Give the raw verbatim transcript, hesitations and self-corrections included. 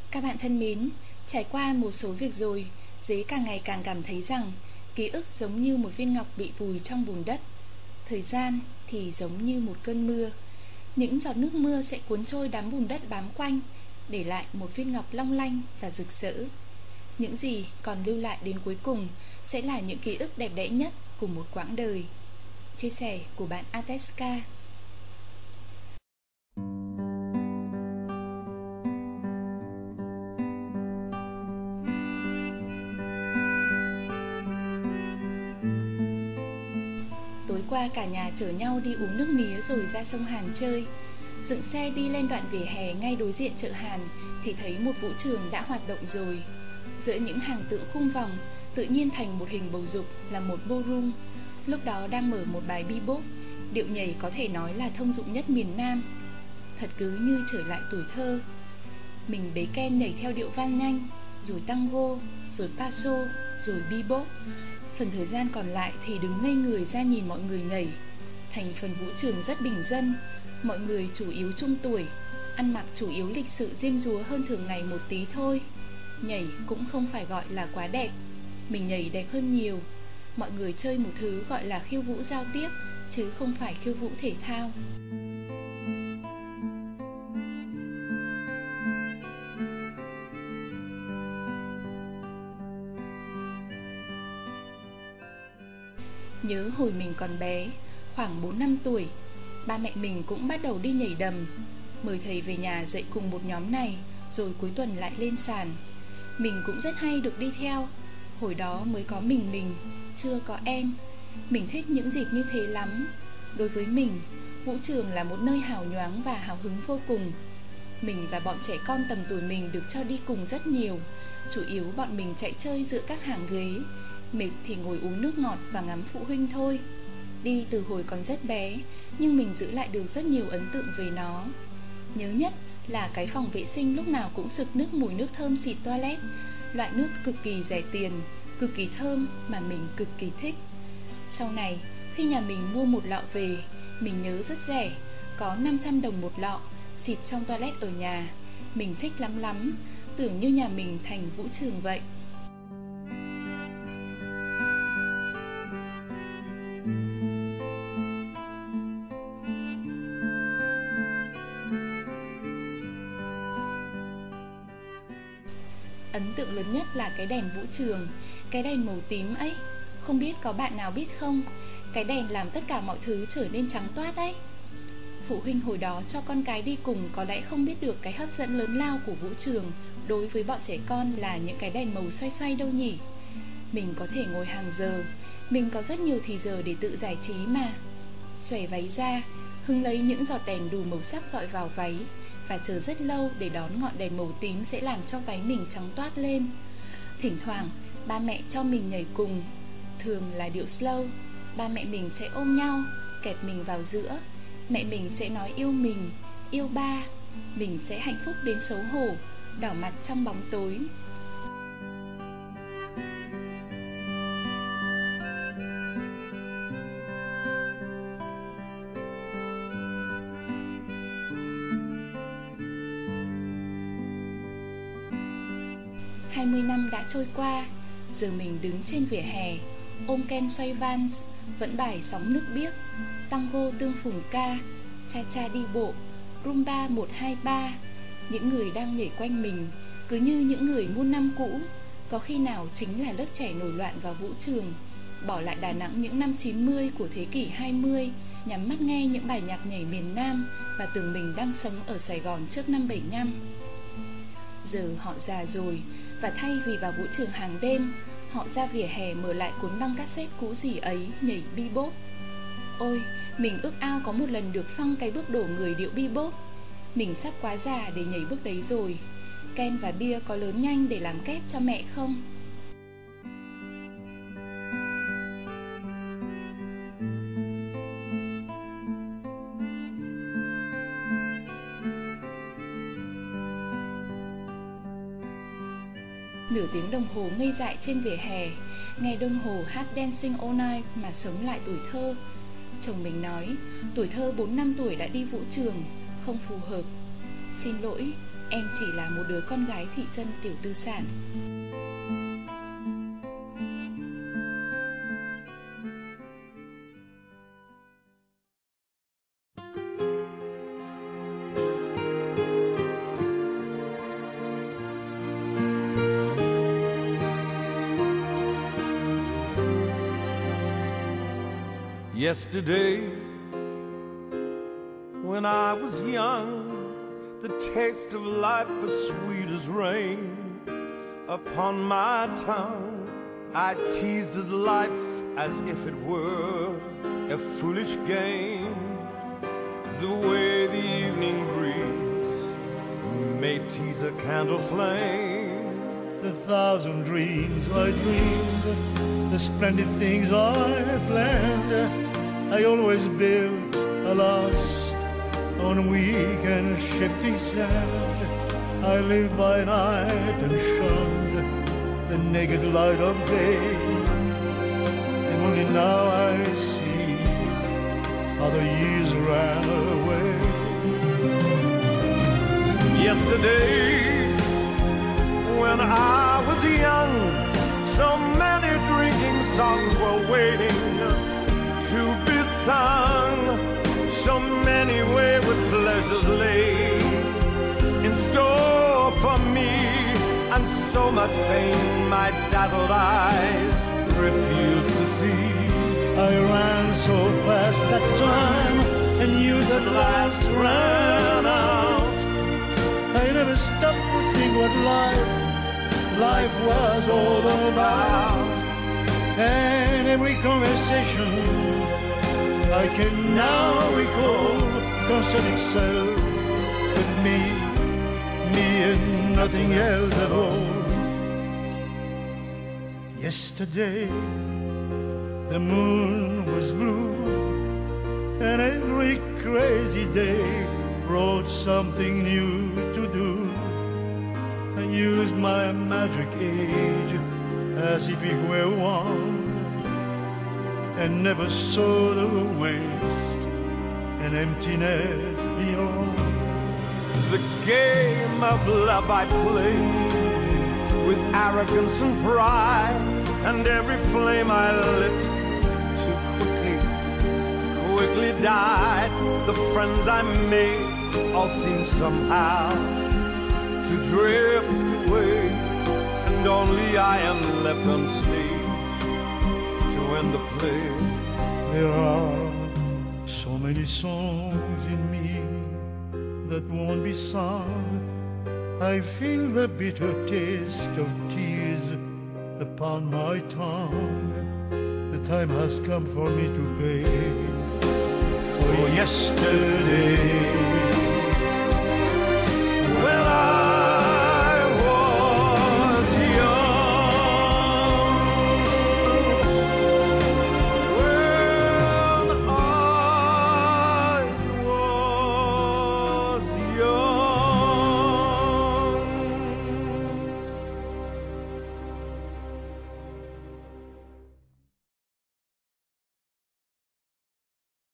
Các bạn thân mến, trải qua một số việc rồi, Dế càng ngày càng cảm thấy rằng ký ức giống như một viên ngọc bị vùi trong bùn đất. Thời gian thì giống như một cơn mưa. Những giọt nước mưa sẽ cuốn trôi đám bùn đất bám quanh, để lại một viên ngọc long lanh và rực rỡ. Những gì còn lưu lại đến cuối cùng sẽ là những ký ức đẹp đẽ nhất của một quãng đời. Chia sẻ của bạn Ateska. Tối qua cả nhà chở nhau đi uống nước mía rồi ra sông Hàn chơi. Dựng xe đi lên đoạn vỉa hè ngay đối diện chợ Hàn thì thấy một vũ trường đã hoạt động rồi. Giữa những hàng tượng khung vòng, tự nhiên thành một hình bầu dục là một ballroom. Lúc đó đang mở một bài bebop, điệu nhảy có thể nói là thông dụng nhất miền Nam. Thật cứ như trở lại tuổi thơ. Mình bế Ken nhảy theo điệu van nhanh, rồi tango, rồi paso, rồi bebop. Phần thời gian còn lại thì đứng ngây người ra nhìn mọi người nhảy. Thành phần vũ trường rất bình dân, mọi người chủ yếu trung tuổi, ăn mặc chủ yếu lịch sự diêm dúa hơn thường ngày một tí thôi. Nhảy cũng không phải gọi là quá đẹp, mình nhảy đẹp hơn nhiều. Mọi người chơi một thứ gọi là khiêu vũ giao tiếp, chứ không phải khiêu vũ thể thao. Nhớ hồi mình còn bé, khoảng bốn năm tuổi, ba mẹ mình cũng bắt đầu đi nhảy đầm. Mời thầy về nhà dạy cùng một nhóm này, rồi cuối tuần lại lên sàn. Mình cũng rất hay được đi theo. Hồi đó mới có mình mình, chưa có em. Mình thích những dịp như thế lắm. Đối với mình, vũ trường là một nơi hào nhoáng và hào hứng vô cùng. Mình và bọn trẻ con tầm tuổi mình được cho đi cùng rất nhiều. Chủ yếu bọn mình chạy chơi giữa các hàng ghế, mệt thì ngồi uống nước ngọt và ngắm phụ huynh thôi. Đi từ hồi còn rất bé, nhưng mình giữ lại được rất nhiều ấn tượng về nó. Nhớ nhất là cái phòng vệ sinh lúc nào cũng sực nước mùi nước thơm xịt toilet, loại nước cực kỳ rẻ tiền, cực kỳ thơm mà mình cực kỳ thích. Sau này, khi nhà mình mua một lọ về, mình nhớ rất rẻ, có năm trăm đồng một lọ, xịt trong toilet ở nhà. Mình thích lắm lắm, tưởng như nhà mình thành vũ trường vậy. Ấn tượng lớn nhất là cái đèn vũ trường, cái đèn màu tím ấy. Không biết có bạn nào biết không, cái đèn làm tất cả mọi thứ trở nên trắng toát ấy. Phụ huynh hồi đó cho con cái đi cùng có lẽ không biết được cái hấp dẫn lớn lao của vũ trường đối với bọn trẻ con là những cái đèn màu xoay xoay đâu nhỉ. Mình có thể ngồi hàng giờ, mình có rất nhiều thì giờ để tự giải trí mà. Xòe váy ra, hứng lấy những giọt đèn đủ màu sắc dọi vào váy, và chờ rất lâu để đón ngọn đèn màu tím sẽ làm cho váy mình trắng toát lên. Thỉnh thoảng, ba mẹ cho mình nhảy cùng, thường là điệu slow. Ba mẹ mình sẽ ôm nhau, kẹp mình vào giữa. Mẹ mình sẽ nói yêu mình, yêu ba. Mình sẽ hạnh phúc đến xấu hổ, đỏ mặt trong bóng tối. Hai mươi năm đã trôi qua, giờ mình đứng trên vỉa hè, ôm Ken xoay vans, vẫn bài sóng nước biếc, tango tương phùng ca, cha cha đi bộ, rumba một hai ba. Những người đang nhảy quanh mình cứ như những người muôn năm cũ, có khi nào chính là lớp trẻ nổi loạn vào vũ trường, bỏ lại Đà Nẵng những năm chín mươi của thế kỷ hai mươi, nhắm mắt nghe những bài nhạc nhảy miền Nam và tưởng mình đang sống ở Sài Gòn trước năm bảy nhăm. Giờ họ già rồi, và thay vì vào vũ trường hàng đêm, họ ra vỉa hè mở lại cuốn băng cassette cũ gì ấy nhảy bebop. Ôi, mình ước ao có một lần được phăng cái bước đổ người điệu bebop. Mình sắp quá già để nhảy bước đấy rồi. Ken và bia có lớn nhanh để làm kép cho mẹ không? Nửa tiếng đồng hồ ngây dại trên vỉa hè, nghe Don Hồ hát Dancing All Night mà sống lại tuổi thơ. Chồng mình nói, tuổi thơ bốn năm tuổi đã đi vũ trường, không phù hợp. Xin lỗi, em chỉ là một đứa con gái thị dân tiểu tư sản. Yesterday, when I was young, the taste of life was sweet as rain. Upon my tongue, I teased life as if it were a foolish game. The way the evening breeze may tease a candle flame. The thousand dreams I dreamed, the splendid things I planned, I always built, alas, on weak and shifting sand. I lived by night and shunned the naked light of day. And only now I see how the years ran away. Yesterday, when I was young, so many drinking songs were waiting to be sung. So many wayward pleasures lay in store for me, and so much pain my dazzled eyes refused to see. I ran so fast that time, and youth at last ran out. I never stopped to think what life, life was all about. And every conversation I can now recall concerned itself with me, me and nothing else at all. Yesterday, the moon was blue, and every crazy day brought something new to do. I used my magic age as if it were one, and never saw the waste and emptiness beyond. The game of love I played with arrogance and pride, and every flame I lit too quickly, quickly died. The friends I made all seemed somehow to drift away, and only I am left on stage to end the play. There are so many songs in me that won't be sung. I feel the bitter taste of tears upon my tongue. The time has come for me to pay for yesterday.